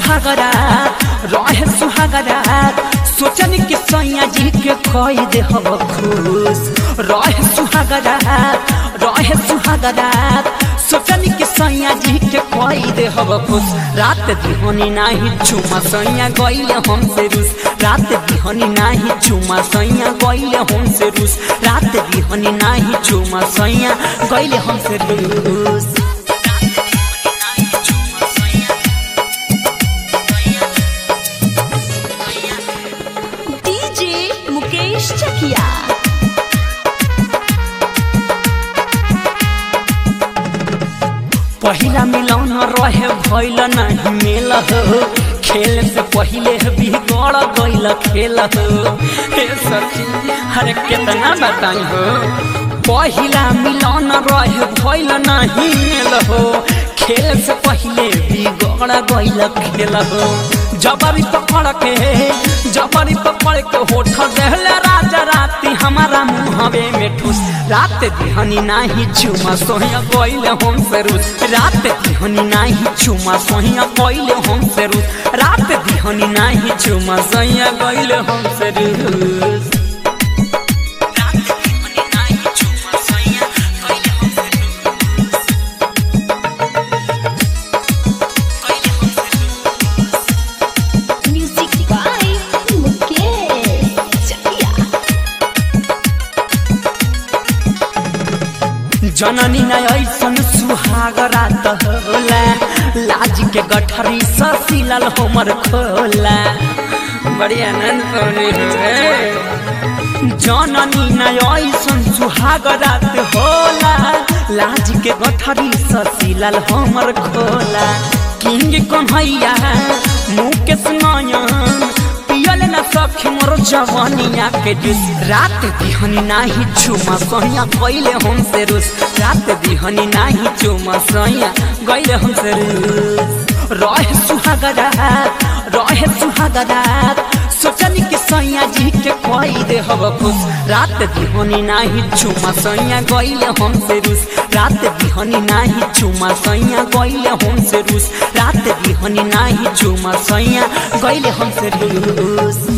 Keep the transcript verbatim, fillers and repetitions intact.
सुहागरा रहे सुहागरा सोचनी के सैया जी के खोई दे हब खुश रहे सुहागरा रहे सुहागरा सोचनी के सैया जी के खोई दे हब खुश रात दिहनी नाही चुमा सैया गइले हमसे रूस रात दिहनी नाही चुमा सैया गइले हमसे रूस रात दिहनी नाही चुमा सैया गइले हमसे रूस मुकेश चकिया पहिला मिलौन रहे भइल नहीं मेल हो खेल से पहिले बिगड़ गइल खेल हो हे सखी हरे कितना बताई हो पहिला मिलौन रहे भइल नहीं मेल हो खेल से पहिले बिगड़ गइल खेल हो जबरी पकड़ के जबरी पकड़ के होठ देहले राजा राती हमारा मुहवे में ठूस रात दिहनी नाही चुमा सोहिया गइले हमसे रूस रात दिहनी नाही चुमा सोहिया गइले हमसे रूस रात दिहनी नाही चुमा सोहिया गइले हमसे रूस जननी न ऐसन सुहाग रात होला लाज के गठरी ससिलल हमर खोला बड़ी आनंद पानी है जननी न ऐसन सुहाग रात होला लाज के गठरी ससिलल हमर खोला किंग कन्हैया मुकेश नयन पियल न सखी मोर जवानिया के जुस रात दिहनी नाही चुमा सैया गइले हमसे रूस रात दिहनी नाही चुमा सैया गइले हमसे रूस रहे सुहागरा रहे सुहागरा सोचनी के सैया जी के खोई दे हब खुश रात दिहनी नाही चुमा सैया गइले हमसे रूस रात दिहनी नाही चुमा सैया गइले हमसे रूस रात दिहनी नाही चुमा सैया गइले हमसे रूस।